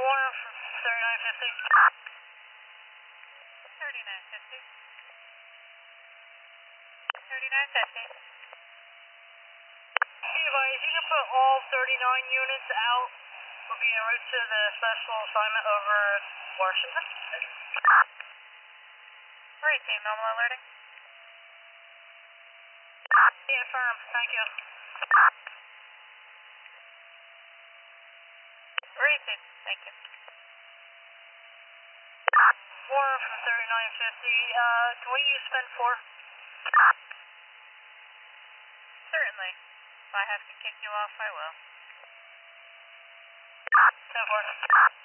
Warren from 3950. 3950. 3950. Levi, if you can put all 39 units out, we'll be en route to the special assignment over Washington. Great team, normal alerting. Yeah, firm, thank you. Great team, thank you. Warren from 3950, can we use spend 4? Certainly. If I have to kick you off, I will. 10-4.